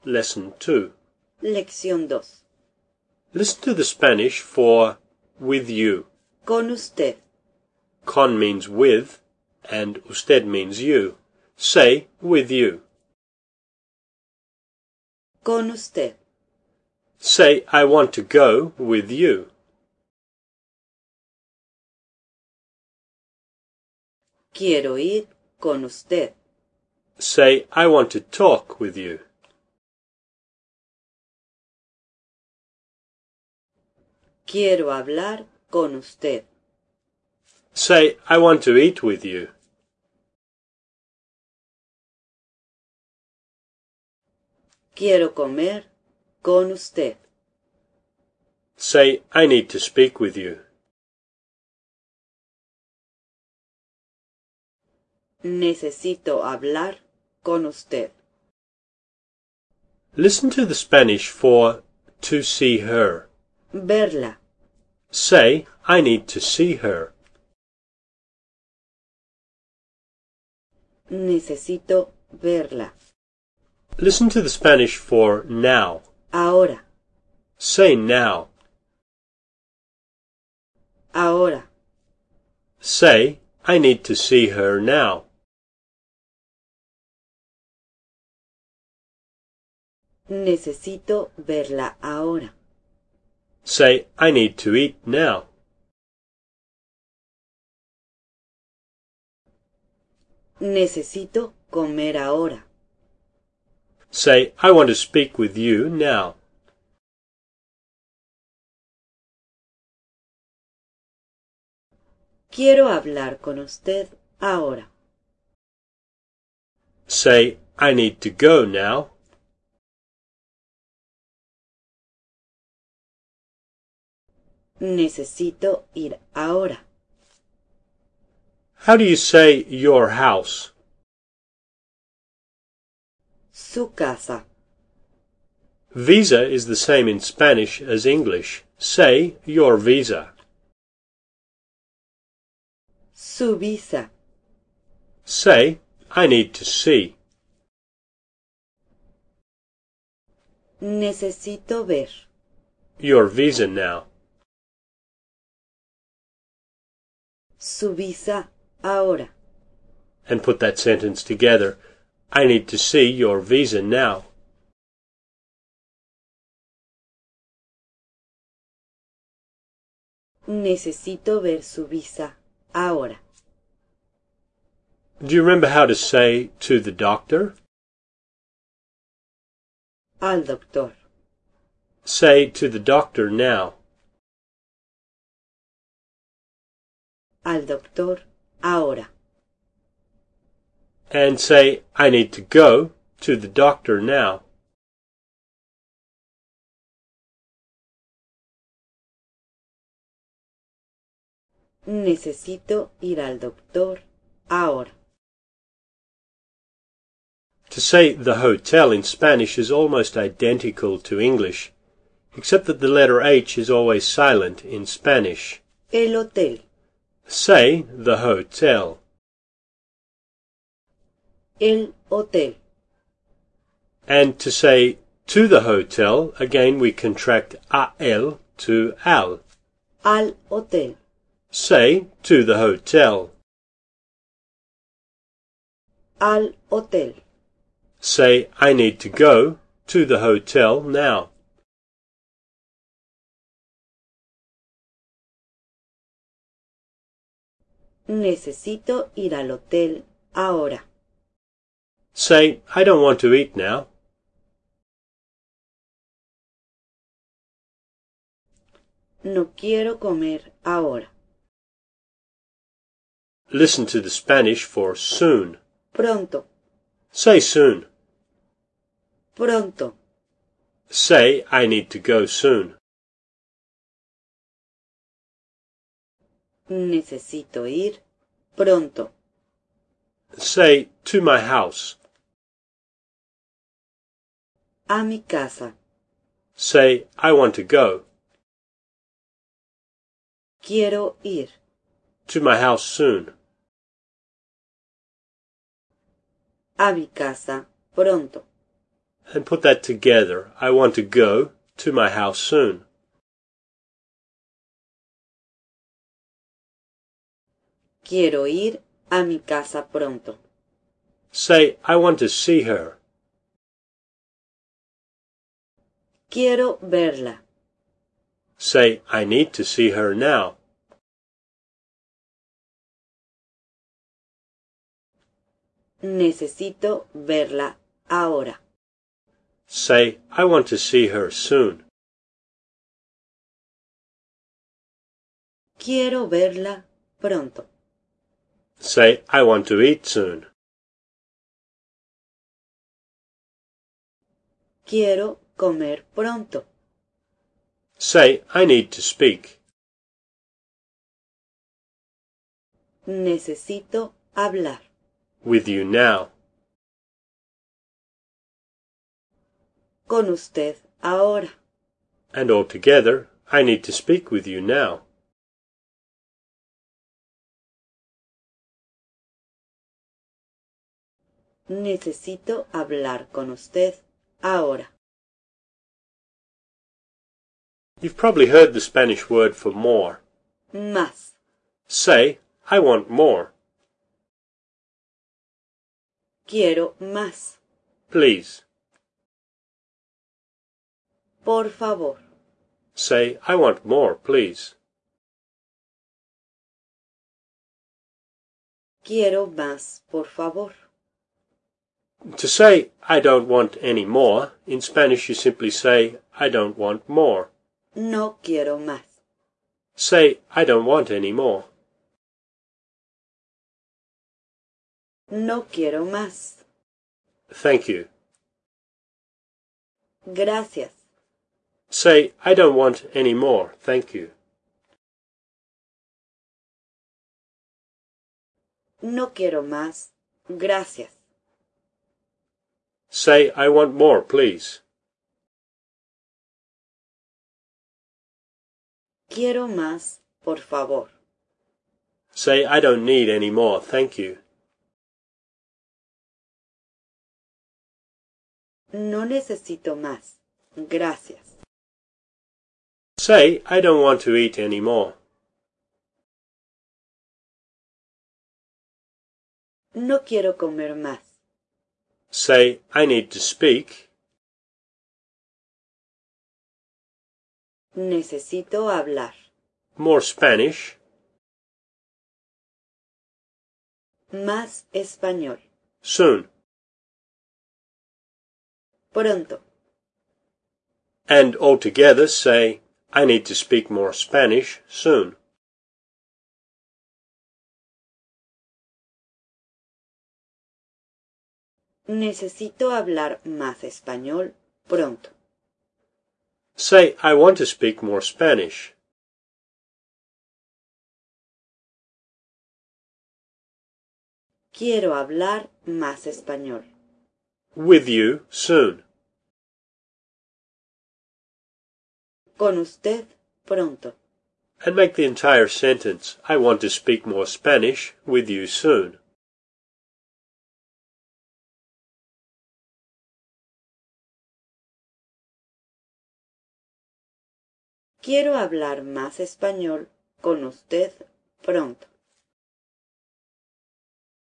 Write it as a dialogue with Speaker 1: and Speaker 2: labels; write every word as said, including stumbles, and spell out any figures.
Speaker 1: Lesson two.
Speaker 2: Lección dos.
Speaker 1: Listen to the Spanish for with you.
Speaker 2: Con usted.
Speaker 1: Con means with, and usted means you. Say with you.
Speaker 2: Con usted.
Speaker 1: Say, I want to go with you.
Speaker 2: Quiero ir con usted.
Speaker 1: Say, I want to talk with you.
Speaker 2: Quiero hablar con usted.
Speaker 1: Say, I want to eat with you.
Speaker 2: Quiero comer con usted.
Speaker 1: Say, I need to speak with you.
Speaker 2: Necesito hablar con usted.
Speaker 1: Listen to the Spanish for to see her.
Speaker 2: Verla.
Speaker 1: Say, I need to see her.
Speaker 2: Necesito verla.
Speaker 1: Listen to the Spanish for now.
Speaker 2: Ahora.
Speaker 1: Say now.
Speaker 2: Ahora.
Speaker 1: Say, I need to see her now.
Speaker 2: Necesito verla ahora.
Speaker 1: Say, I need to eat now.
Speaker 2: Necesito comer ahora.
Speaker 1: Say, I want to speak with you now.
Speaker 2: Quiero hablar con usted ahora.
Speaker 1: Say, I need to go now.
Speaker 2: Necesito ir ahora.
Speaker 1: How do you say your house?
Speaker 2: Su casa.
Speaker 1: Visa is the same in Spanish as English. Say your visa.
Speaker 2: Su visa.
Speaker 1: Say, I need to see.
Speaker 2: Necesito ver.
Speaker 1: Your visa now.
Speaker 2: Su visa ahora.
Speaker 1: And put that sentence together. I need to see your visa now.
Speaker 2: Necesito ver su visa ahora.
Speaker 1: Do you remember how to say to the doctor?
Speaker 2: Al doctor.
Speaker 1: Say to the doctor now.
Speaker 2: Al doctor ahora.
Speaker 1: And say, I need to go to the doctor now.
Speaker 2: Necesito ir al doctor ahora.
Speaker 1: To say the hotel in Spanish is almost identical to English, except that the letter H is always silent in Spanish.
Speaker 2: El hotel.
Speaker 1: Say the hotel.
Speaker 2: El hotel.
Speaker 1: And to say to the hotel, again we contract a el to al.
Speaker 2: Al hotel.
Speaker 1: Say to the hotel.
Speaker 2: Al hotel.
Speaker 1: Say, I need to go to the hotel now.
Speaker 2: Necesito ir al hotel ahora.
Speaker 1: Say, I don't want to eat now.
Speaker 2: No quiero comer ahora.
Speaker 1: Listen to the Spanish for soon.
Speaker 2: Pronto.
Speaker 1: Say soon.
Speaker 2: Pronto.
Speaker 1: Say, I need to go soon.
Speaker 2: Necesito ir pronto.
Speaker 1: Say, to my house.
Speaker 2: A mi casa.
Speaker 1: Say, I want to go.
Speaker 2: Quiero ir.
Speaker 1: To my house soon.
Speaker 2: A mi casa pronto.
Speaker 1: and put that together. I want to go to my house soon.
Speaker 2: Quiero ir a mi casa pronto.
Speaker 1: Say, I want to see her.
Speaker 2: Quiero verla.
Speaker 1: Say, I need to see her now.
Speaker 2: Necesito verla ahora.
Speaker 1: Say, I want to see her soon.
Speaker 2: Quiero verla pronto.
Speaker 1: Say, I want to eat soon.
Speaker 2: Quiero comer pronto.
Speaker 1: Say, I need to speak.
Speaker 2: Necesito hablar.
Speaker 1: With you now.
Speaker 2: Con usted ahora.
Speaker 1: And altogether, I need to speak with you now.
Speaker 2: Necesito hablar con usted ahora.
Speaker 1: You've probably heard the Spanish word for more.
Speaker 2: Más.
Speaker 1: Say, I want more.
Speaker 2: Quiero más.
Speaker 1: Please.
Speaker 2: Por favor.
Speaker 1: Say, I want more, please.
Speaker 2: Quiero más, por favor.
Speaker 1: To say, I don't want any more, in Spanish you simply say, I don't want more.
Speaker 2: No quiero más.
Speaker 1: Say, I don't want any more.
Speaker 2: No quiero más.
Speaker 1: Thank you.
Speaker 2: Gracias.
Speaker 1: Say, I don't want any more, thank you.
Speaker 2: No quiero más. Gracias.
Speaker 1: Say, I want more, please.
Speaker 2: Quiero más, por favor.
Speaker 1: Say, I don't need any more, thank you.
Speaker 2: No necesito más. Gracias.
Speaker 1: Say, I don't want to eat any more.
Speaker 2: No quiero comer más.
Speaker 1: Say, I need to speak.
Speaker 2: Necesito hablar.
Speaker 1: More Spanish.
Speaker 2: Más español.
Speaker 1: Soon.
Speaker 2: Pronto.
Speaker 1: And altogether say, I need to speak more Spanish soon.
Speaker 2: Necesito hablar más español pronto.
Speaker 1: Say, I want to speak more Spanish.
Speaker 2: Quiero hablar más español.
Speaker 1: With you soon.
Speaker 2: Con usted pronto.
Speaker 1: And make the entire sentence, I want to speak more Spanish with you soon.
Speaker 2: Quiero hablar más español con usted pronto.